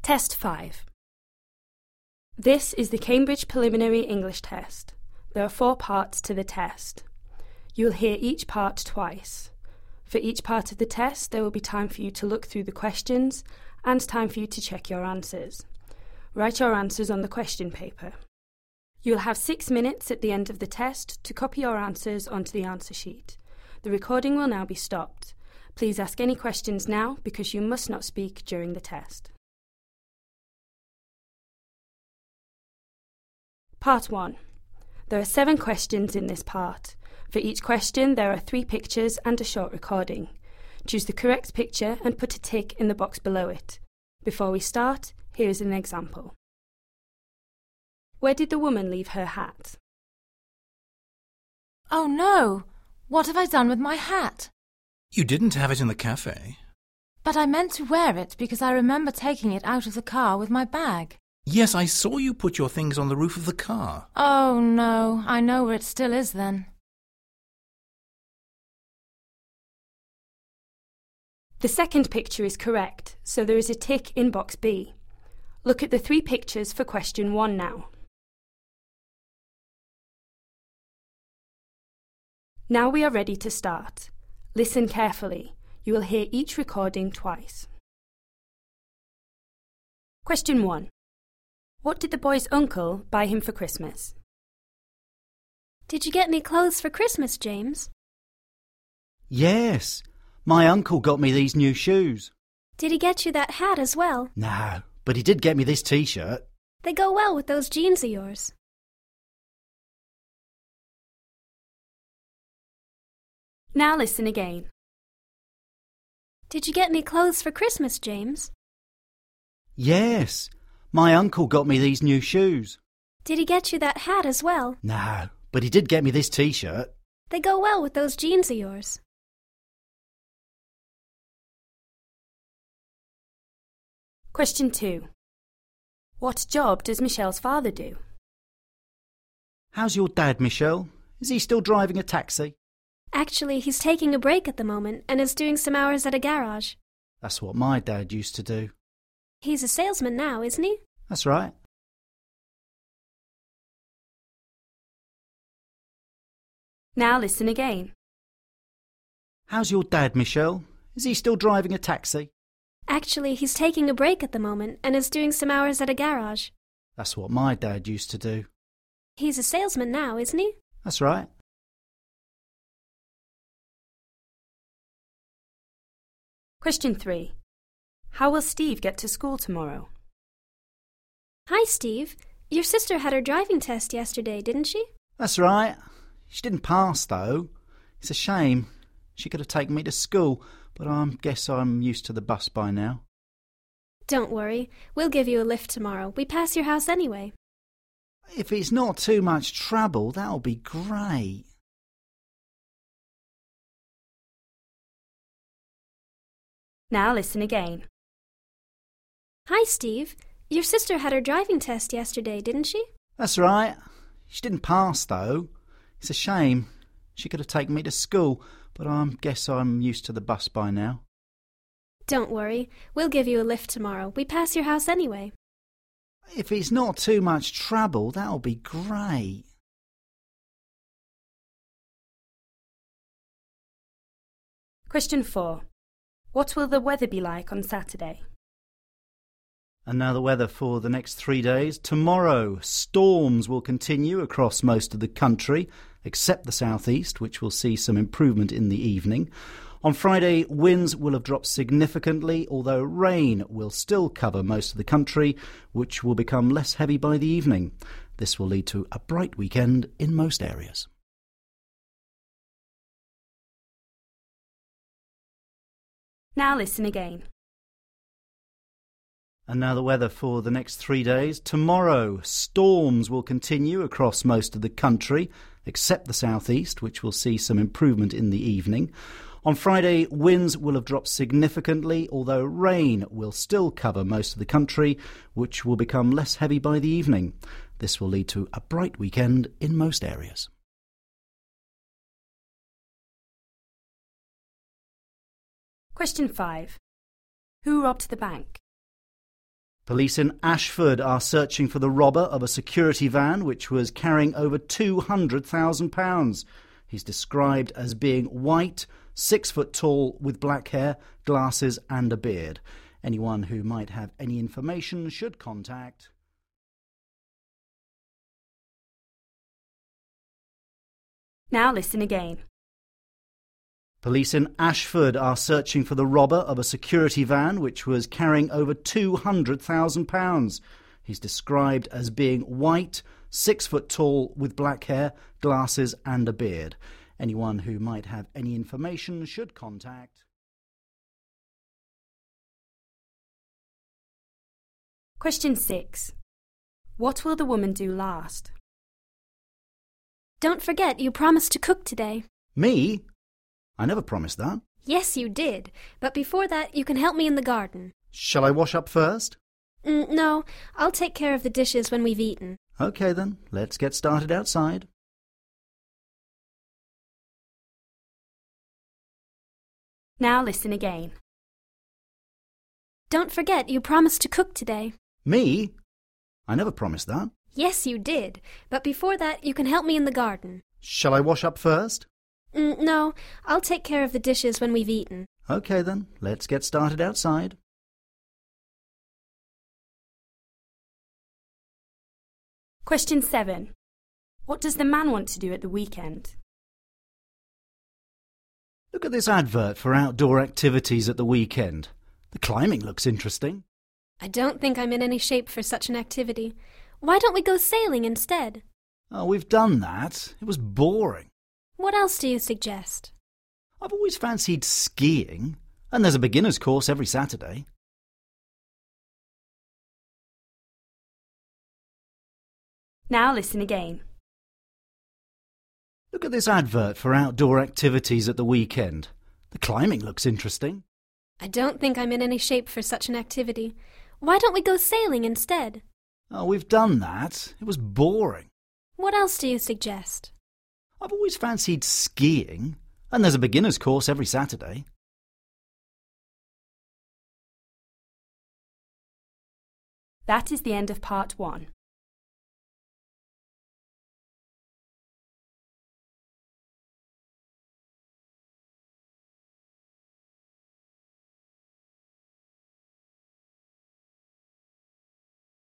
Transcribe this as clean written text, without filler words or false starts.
Test 5. This is the Cambridge Preliminary English Test. There are 4 parts to the test. You will hear each part twice. For each part of the test, there will be time for you to look through the questions and time for you to check your answers. Write your answers on the question paper. You will have 6 minutes at the end of the test to copy your answers onto the answer sheet. The recording will now be stopped. Please ask any questions now because you must not speak during the test. Part 1. There are 7 questions in this part. For each question, there are 3 pictures and a short recording. Choose the correct picture and put a tick in the box below it. Before we start, here is an example. Where did the woman leave her hat? Oh no! What have I done with my hat? You didn't have it in the cafe. But I meant to wear it because I remember taking it out of the car with my bag. Yes, I saw you put your things on the roof of the car. Oh no, I know where it still is then. The second picture is correct, so there is a tick in box B. Look at the 3 pictures for question 1 now. Now we are ready to start. Listen carefully. You will hear each recording twice. Question 1. What did the boy's uncle buy him for Christmas? Did you get any clothes for Christmas, James? Yes, my uncle got me these new shoes. Did he get you that hat as well? No, but he did get me this t-shirt. They go well with those jeans of yours. Now listen again. Did you get any clothes for Christmas, James? Yes, my uncle got me these new shoes. Did he get you that hat as well? No, but he did get me this t-shirt. They go well with those jeans of yours. Question 2. What job does Michelle's father do? How's your dad, Michelle? Is he still driving a taxi? Actually, he's taking a break at the moment and is doing some hours at a garage. That's what my dad used to do. He's a salesman now, isn't he? That's right. Now listen again. How's your dad, Michelle? Is he still driving a taxi? Actually, he's taking a break at the moment and is doing some hours at a garage. That's what my dad used to do. He's a salesman now, isn't he? That's right. Question 3. How will Steve get to school tomorrow? Hi, Steve. Your sister had her driving test yesterday, didn't she? That's right. She didn't pass, though. It's a shame. She could have taken me to school, but I guess I'm used to the bus by now. Don't worry. We'll give you a lift tomorrow. We pass your house anyway. If it's not too much trouble, that'll be great. Now listen again. Hi, Steve. Your sister had her driving test yesterday, didn't she? That's right. She didn't pass, though. It's a shame. She could have taken me to school, but I guess I'm used to the bus by now. Don't worry. We'll give you a lift tomorrow. We pass your house anyway. If it's not too much trouble, that'll be great. Question 4. What will the weather be like on Saturday? And now the weather for the next 3 days. Tomorrow, storms will continue across most of the country, except the southeast, which will see some improvement in the evening. On Friday, winds will have dropped significantly, although rain will still cover most of the country, which will become less heavy by the evening. This will lead to a bright weekend in most areas. Now listen again. And now the weather for the next 3 days. Tomorrow, storms will continue across most of the country, except the southeast, which will see some improvement in the evening. On Friday, winds will have dropped significantly, although rain will still cover most of the country, which will become less heavy by the evening. This will lead to a bright weekend in most areas. Question 5. Who robbed the bank? Police in Ashford are searching for the robber of a security van which was carrying over £200,000. He's described as being white, 6 foot tall, with black hair, glasses and a beard. Anyone who might have any information should contact. Now listen again. Police in Ashford are searching for the robber of a security van which was carrying over £200,000. He's described as being white, 6 foot tall, with black hair, glasses and a beard. Anyone who might have any information should contact. Question 6. What will the woman do last? Don't forget you promised to cook today. Me? I never promised that. Yes, you did. But before that, you can help me in the garden. Shall I wash up first? No, I'll take care of the dishes when we've eaten. OK then, let's get started outside. Now listen again. Don't forget you promised to cook today. Me? I never promised that. Yes, you did. But before that, you can help me in the garden. Shall I wash up first? No, I'll take care of the dishes when we've eaten. OK then, let's get started outside. Question 7. What does the man want to do at the weekend? Look at this advert for outdoor activities at the weekend. The climbing looks interesting. I don't think I'm in any shape for such an activity. Why don't we go sailing instead? Oh, we've done that. It was boring. What else do you suggest? I've always fancied skiing, and there's a beginner's course every Saturday. Now listen again. Look at this advert for outdoor activities at the weekend. The climbing looks interesting. I don't think I'm in any shape for such an activity. Why don't we go sailing instead? Oh, we've done that. It was boring. What else do you suggest? I've always fancied skiing, and there's a beginner's course every Saturday. That is the end of part 1.